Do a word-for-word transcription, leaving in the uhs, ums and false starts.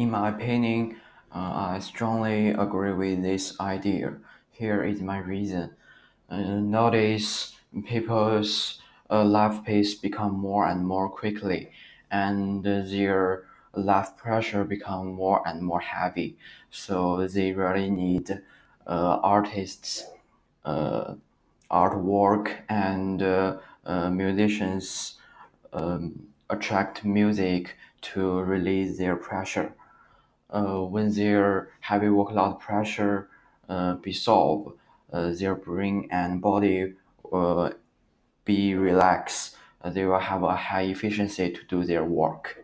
In my opinion, uh, I strongly agree with this idea. Here is my reason. Uh, nowadays, people's uh, life pace become more and more quickly, and their life pressure become more and more heavy. So they really need uh, artists, uh, artwork, and uh, uh, musicians um, attract music to release their pressure. Uh, when their heavy workload pressure uh, be solved, uh, their brain and body uh, be relaxed. Uh, they will have a high efficiency to do their work.